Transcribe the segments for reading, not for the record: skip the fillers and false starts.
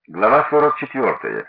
Глава 44.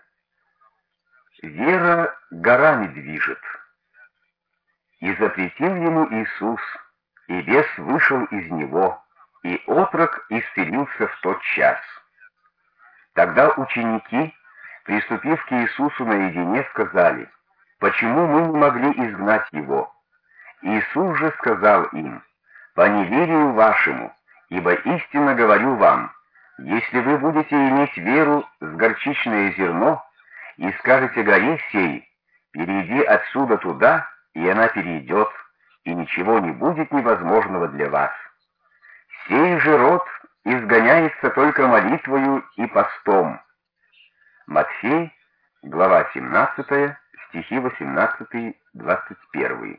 Вера горами движет. И запретил ему Иисус, и бес вышел из него, и отрок исцелился в тот час. Тогда ученики, приступив к Иисусу наедине, сказали: «Почему мы не могли изгнать его?» Иисус же сказал им: «По неверию вашему, ибо истинно говорю вам, если вы будете иметь веру с горчичное зерно и скажете горе сей: перейди отсюда туда, и она перейдет, и ничего не будет невозможного для вас. Сей же род изгоняется только молитвою и постом». Матфей, глава 17, стихи 18-21.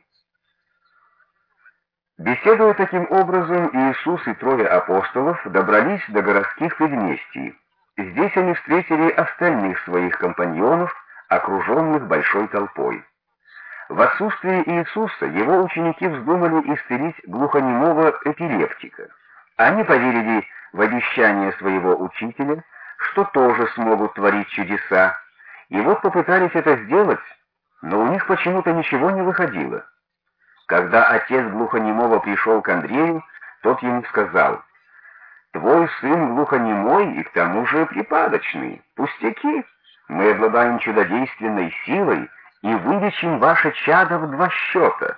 Беседуя таким образом, Иисус и трое апостолов добрались до городских предместий. Здесь они встретили остальных своих компаньонов, окруженных большой толпой. В отсутствие Иисуса его ученики вздумали исцелить глухонемого эпилептика. Они поверили в обещание своего учителя, что тоже смогут творить чудеса, и вот попытались это сделать, но у них почему-то ничего не выходило. Когда отец глухонемого пришел к Андрею, тот ему сказал: «Твой сын глухонемой и к тому же припадочный. Пустяки. Мы обладаем чудодейственной силой и вылечим ваше чадо в 2 счета».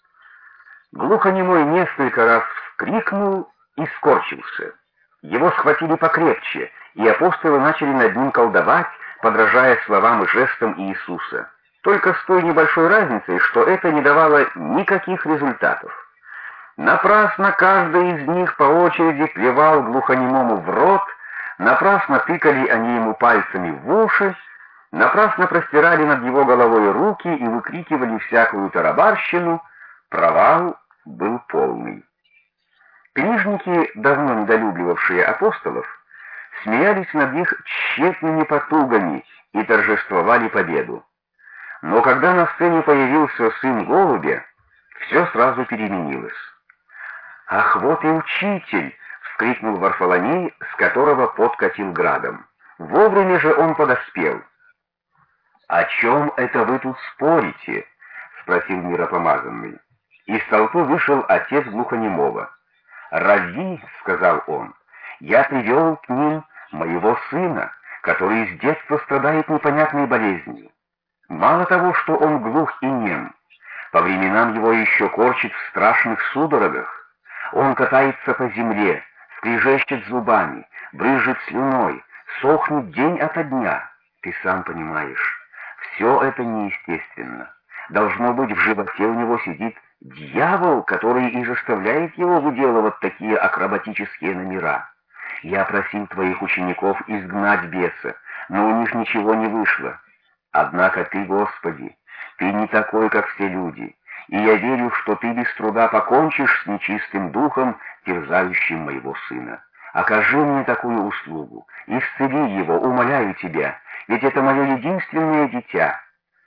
Глухонемой несколько раз вскрикнул и скорчился. Его схватили покрепче, и апостолы начали над ним колдовать, подражая словам и жестам Иисуса. Только с той небольшой разницей, что это не давало никаких результатов. Напрасно каждый из них по очереди плевал глухонемому в рот, напрасно тыкали они ему пальцами в уши, напрасно простирали над его головой руки и выкрикивали всякую тарабарщину. Провал был полный. Книжники, давно недолюбливавшие апостолов, смеялись над их тщетными потугами и торжествовали победу. Но когда на сцене появился сын голубя, все сразу переменилось. «Ах, вот и учитель!» — вскрикнул Варфоломей, с которого пот катил градом. Вовремя же он подоспел. «О чем это вы тут спорите?» — спросил миропомазанный. Из толпы вышел отец глухонемого. «Равви», — сказал он, — «я привел к ним моего сына, который с детства страдает непонятной болезнью. Мало того, что он глух и нем, по временам его еще корчит в страшных судорогах. Он катается по земле, скрежещет зубами, брызжет слюной, сохнет день ото дня. Ты сам понимаешь, все это неестественно. Должно быть, в животе у него сидит дьявол, который и заставляет его выделывать такие акробатические номера. Я просил твоих учеников изгнать беса, но у них ничего не вышло. Однако ты, Господи, ты не такой, как все люди, и я верю, что ты без труда покончишь с нечистым духом, терзающим моего сына. Окажи мне такую услугу, исцели его, умоляю тебя, ведь это мое единственное дитя».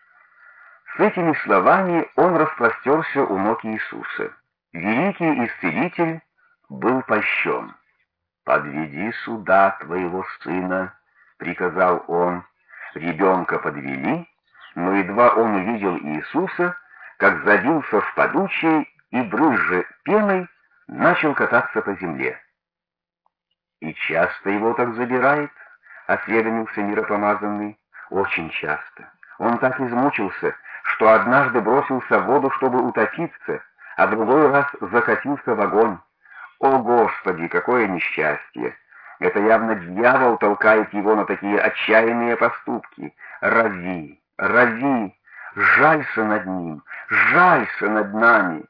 С этими словами он распростерся у ног Иисуса. Великий исцелитель был польщен. «Подведи сюда твоего сына», — приказал он. Ребенка подвели, но едва он увидел Иисуса, как забился в подучий и, брызжа пеной, начал кататься по земле. «И часто его так забирает?» — осведомился миропомазанный. «Очень часто. Он так измучился, что однажды бросился в воду, чтобы утопиться, а другой раз закатился в огонь. О, Господи, какое несчастье! Это явно дьявол толкает его на такие отчаянные поступки. Равви, Равви, жалься над ним, жалься над нами!»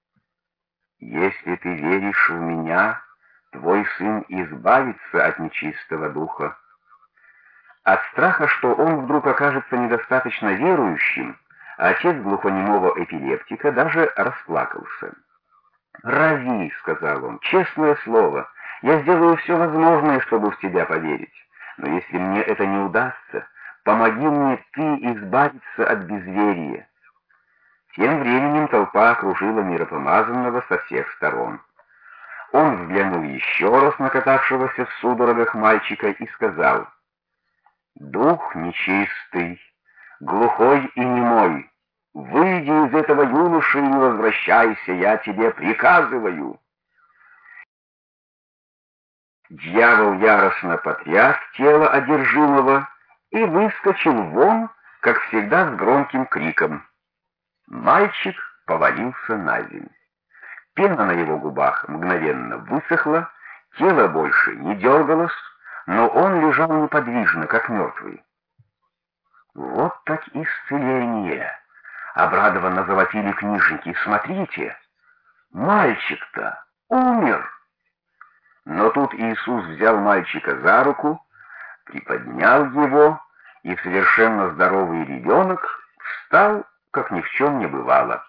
«Если ты веришь в меня, твой сын избавится от нечистого духа». От страха, что он вдруг окажется недостаточно верующим, отец глухонемого эпилептика даже расплакался. «Равви», — сказал он, — «честное слово, я сделаю все возможное, чтобы в тебя поверить. Но если мне это не удастся, помоги мне ты избавиться от безверия». Тем временем толпа окружила миропомазанного со всех сторон. Он взглянул еще раз на катавшегося в судорогах мальчика и сказал: Дух нечистый, глухой и немой, выйди из этого юноши и не возвращайся, я тебе приказываю. Дьявол яростно потряс тело одержимого и выскочил вон, как всегда, с громким криком. Мальчик повалился на землю. Пена на его губах мгновенно высохла, тело больше не дергалось, но он лежал неподвижно, как мертвый. «Вот так исцеление!» — обрадованно завопили книжники. «Смотрите, мальчик-то умер!» Но тут Иисус взял мальчика за руку, приподнял его, и совершенно здоровый ребенок встал, как ни в чем не бывало.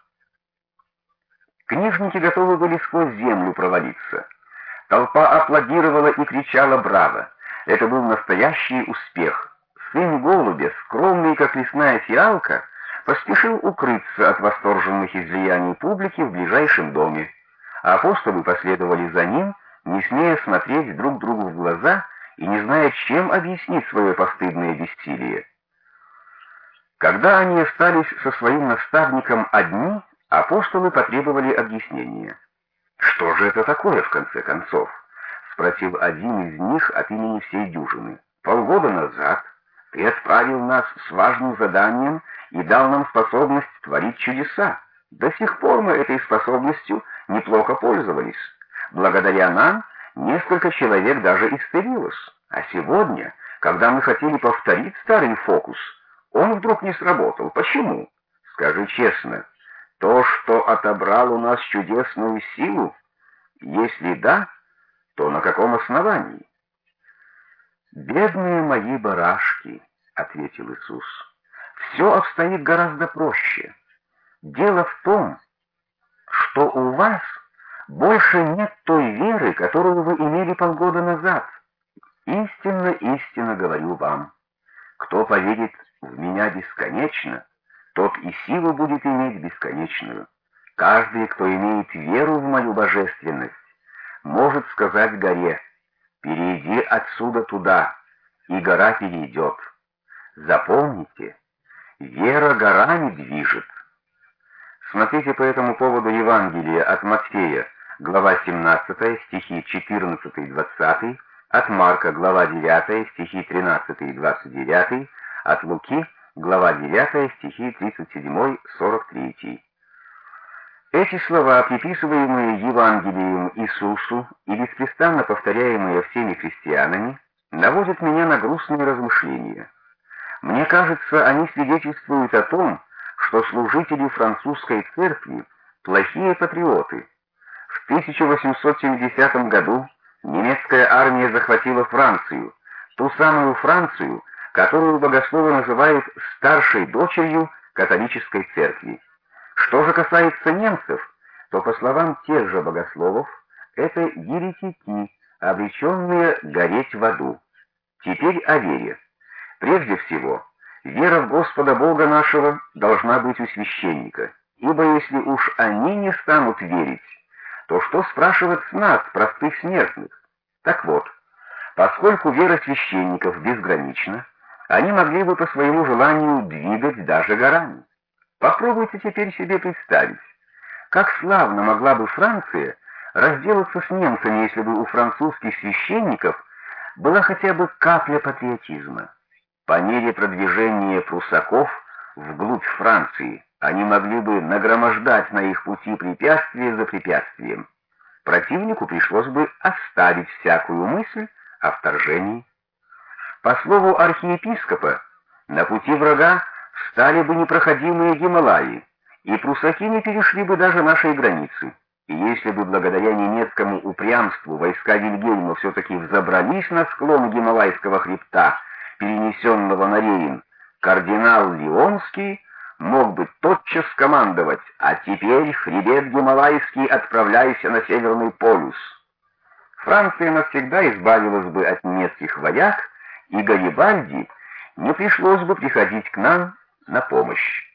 Книжники готовы были сквозь землю провалиться. Толпа аплодировала и кричала «Браво!». Это был настоящий успех. Сын голубя, скромный, как лесная фиалка, поспешил укрыться от восторженных излияний публики в ближайшем доме. А апостолы последовали за ним, не смея смотреть друг другу в глаза и не зная, чем объяснить свое постыдное бессилие. Когда они остались со своим наставником одни, апостолы потребовали объяснения. «Что же это такое, в конце концов?» — спросил один из них от имени всей дюжины. «Полгода назад ты отправил нас с важным заданием и дал нам способность творить чудеса. До сих пор мы этой способностью неплохо пользовались. Благодаря нам несколько человек даже исцелилось. А сегодня, когда мы хотели повторить старый фокус, он вдруг не сработал. Почему? Скажи честно, то, что отобрал у нас чудесную силу? Если да, то на каком основании?» «Бедные мои барашки», — ответил Иисус, — «все обстоит гораздо проще. Дело в том, что у вас больше нет той веры, которую вы имели полгода назад. Истинно, истинно говорю вам, кто поверит в меня бесконечно, тот и силу будет иметь бесконечную. Каждый, кто имеет веру в мою божественность, может сказать горе: перейди отсюда туда, и гора перейдет. Запомните, вера горами движет». Смотрите по этому поводу Евангелие от Матфея, глава 17, стихи 14-20, от Марка, глава 9, стихи 13 и 29, от Луки, глава 9, стихи 37-43. Эти слова, приписываемые Евангелием Иисусу и беспрестанно повторяемые всеми христианами, наводят меня на грустные размышления. Мне кажется, они свидетельствуют о том, что служители французской церкви плохие патриоты. В 1870 году немецкая армия захватила Францию, ту самую Францию, которую богословы называют старшей дочерью католической церкви. Что же касается немцев, то, по словам тех же богословов, это еретики, обреченные гореть в аду. Теперь о вере. Прежде всего, вера в Господа Бога нашего должна быть у священника, ибо если уж они не станут верить, то что спрашивать с нас, простых смертных? Так вот, поскольку вера священников безгранична, они могли бы по своему желанию двигать даже горами. Попробуйте теперь себе представить, как славно могла бы Франция разделаться с немцами, если бы у французских священников была хотя бы капля патриотизма. По мере продвижения пруссаков вглубь Франции они могли бы нагромождать на их пути препятствие за препятствием. Противнику пришлось бы оставить всякую мысль о вторжении. По слову архиепископа, на пути врага встали бы непроходимые Гималаи, и пруссаки не перешли бы даже нашей границы. И если бы благодаря немецкому упрямству войска Вильгельма все-таки взобрались на склон Гималайского хребта, перенесенного на Рейн, кардинал Леонский мог бы тотчас скомандовать: «А теперь, хребет Гималайский, отправляйся на Северный полюс». Франция навсегда избавилась бы от немецких вояк, и Гарибальди не пришлось бы приходить к нам на помощь.